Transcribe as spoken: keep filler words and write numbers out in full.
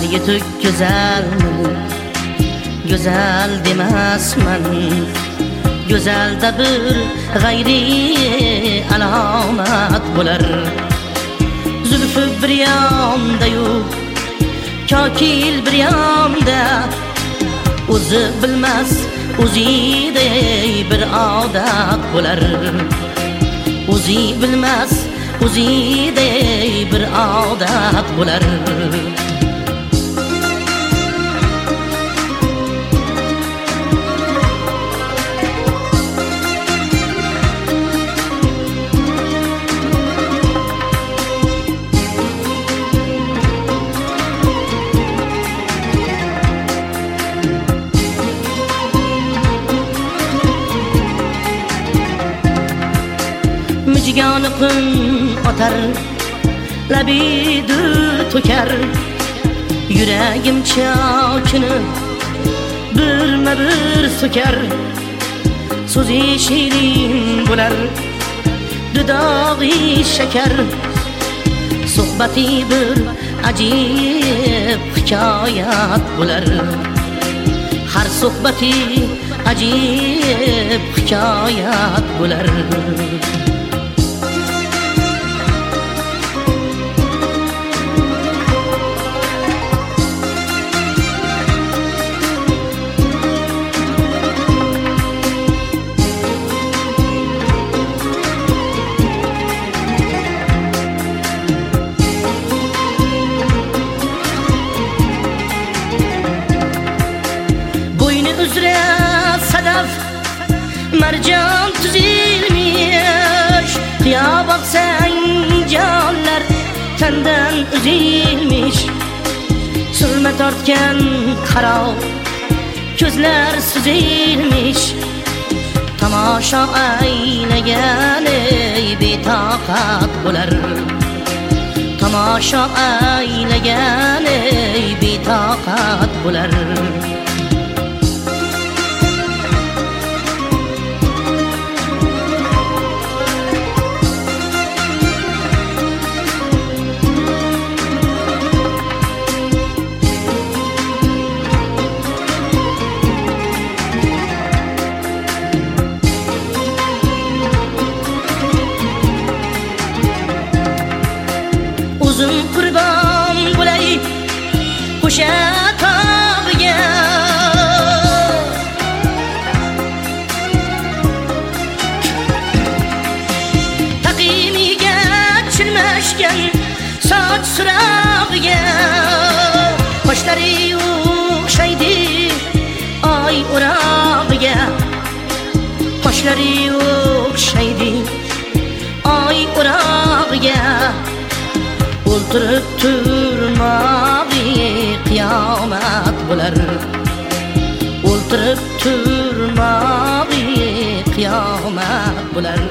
yetuk güzelmi? Güzel demasman, güzelde bir gayri alamat bo'lar. Zülfü bir yanda yok, kakil bir yanda, o'zi bilmas o'zidey bir odat bo'lar. O'zi bilmas o'zidey bir odat bo'lar. Müjganı kun atar, labidir töker. Yüreğim çağını birme bir söker. Sözü şirin bo'lar, dudağı şeker. Sohbeti bir acib hikayat bo'lar. Har sohbeti acib hikayat bo'lar. Üzre sadaf mercan tüzilmiş, kıya baksan canlar tenden üzülmüş. Sülme tartken kara gözler süzülmüş. Tamaşa eyleyen bitakat bo'lar. Tamaşa eyleyen bitakat bo'lar. Uzun kurban bo'lay o'sha tog'ga, taqimiga tushirmashgan soch surag'iga. Qoshlari o'xshaydi oy o'rog'iga, qoshlari o'xshaydi oy o'rog'iga. O'ltirib turmag'i qiyomat bo'lar. O'ltirib turmag'i qiyomat bo'lar.